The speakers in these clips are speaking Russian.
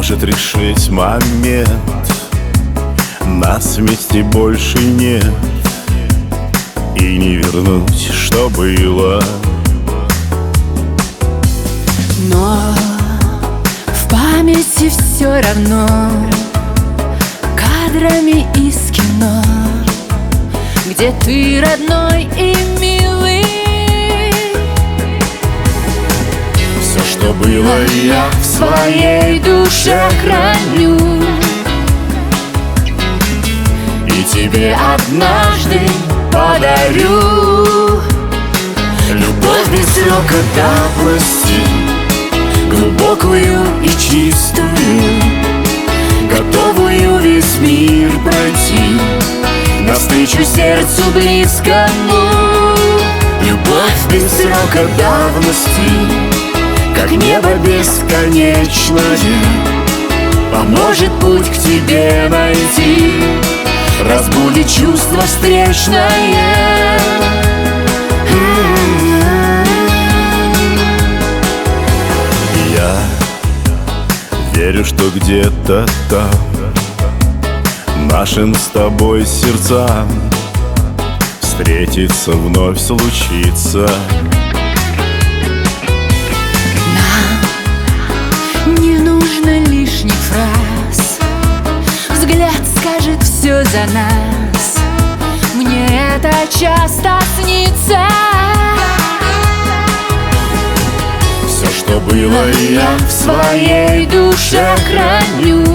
может решить момент. Нас вместе больше нет, и не вернуть, что было. Но в памяти все равно кадрами из кино, где ты родной и милый. Все, что было, я в своей душе храню, и тебе однажды подарю. любовь без срока давности, глубокую и чистую, готовую весь мир пройти, навстречу сердцу близкому. Любовь без срока давности, как небо бесконечное, поможет путь к тебе найти, разбудит чувство встречное. Я верю, что где-то там нашим с тобой сердцам встретиться вновь случится. Нам не нужно лишних фраз, взгляд скажет все за нас. Мне это часто снится. Все, что было, я в своей душе храню,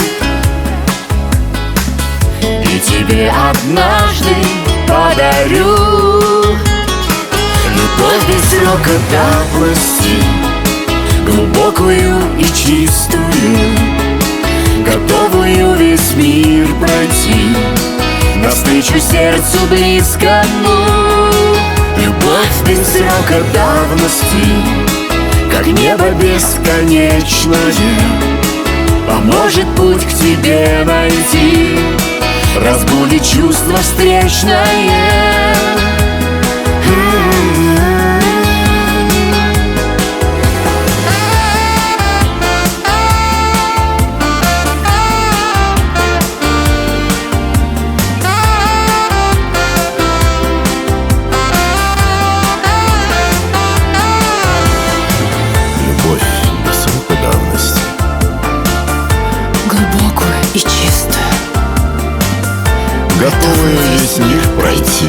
и тебе однажды подарю. любовь без срока давности, глубокую и чистую, готовую весь мир пройти, навстречу сердцу близкому. Любовь без срока давности, как небо бесконечное, поможет путь к тебе найти, разбудит чувство встречное. Любовь без срока давности, глубокую и чистую, готовая весь мир пройти.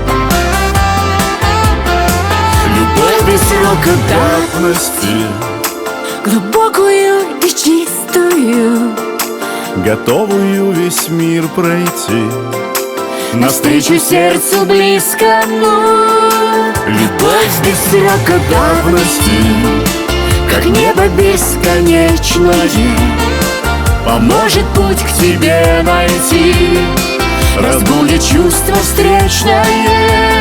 Любовь без срока давности, глубокую и чистую, готовую весь мир пройти, навстречу сердцу близкому. любовь без срока давности, как небо бесконечное, поможет путь к тебе найти, разбудит чувство встречное.